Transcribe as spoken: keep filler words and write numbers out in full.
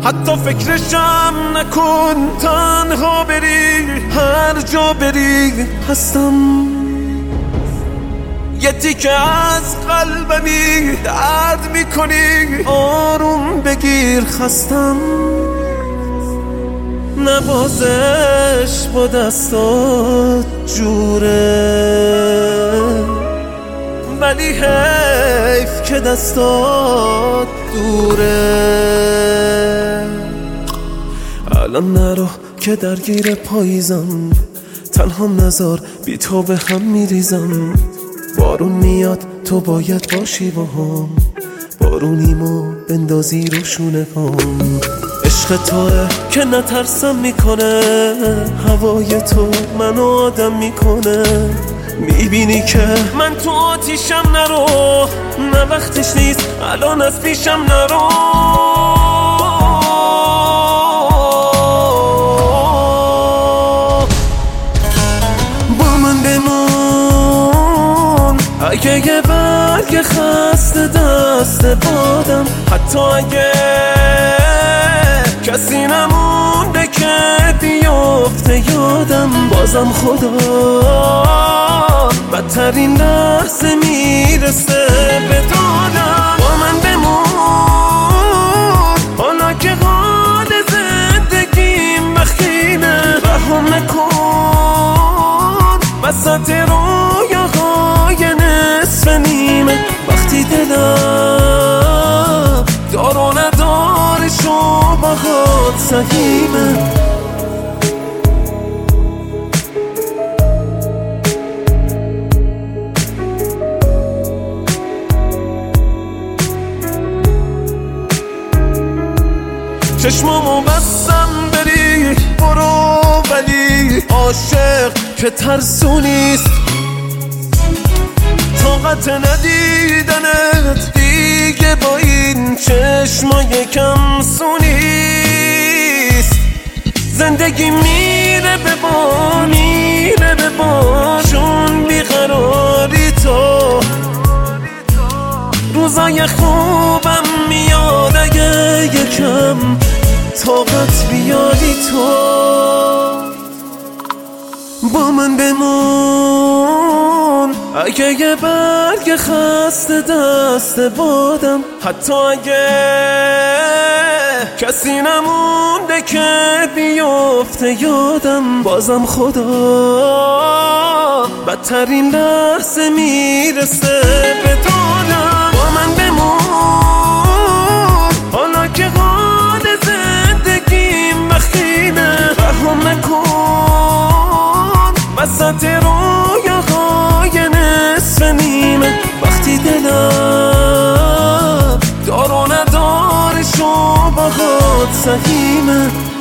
حتی فکرشم نکن، تنها بری هر جا بری هستم. یه تیکه از قلبمی درد میکنی، آروم بگیر خستم. نوازش با دستات جوره، ولی حیف که دستات دوره. الان نرو که درگیر پاییزم، تنها نزار بی تو به هم میریزم. بارون میاد تو باید باشی با هم، بارونیمو بندازی رو شونه هم. عشق توه که نترسم میکنه، هوای تو منو آدم میکنه. میبینی که من تو آتیشم، نرو نه وقتش نیست الان از پیشم نرو. با من بمون اگه یه برگ خسته دست بادم، حتی اگه کسی نمونده که بیفته یادم. بازم خدا بدترین لحظه میرسه به دادم. با من بمون حالا که حال زندگیم بخیمه، رهم نکن وسط رویاهای نصف نیمه. وقتی دلم دار و ندارش و باهات سهیمه. چشمامو بستم بری برو، ولی عاشق که ترسونیست. طاقت ندیدنت دیگه با این چشمای کم سونیست. زندگی میره به بار میره به بار، چون بیقراری تو. روزای خوبم میاد اگه یکم طاقت بیاری تو. با من بمون اگه یه برگ خسته دست بادم، حتی اگه کسی نمونده که بیفته یادم. بازم خدا بدترین لحظه میرسه به دادم. با من بمون حالا که حال زندگیم بخیمه، رهم نکن وسط رویاهای نصف نیمه. وقتی دلم دار و ندارش و باهات سهیمه.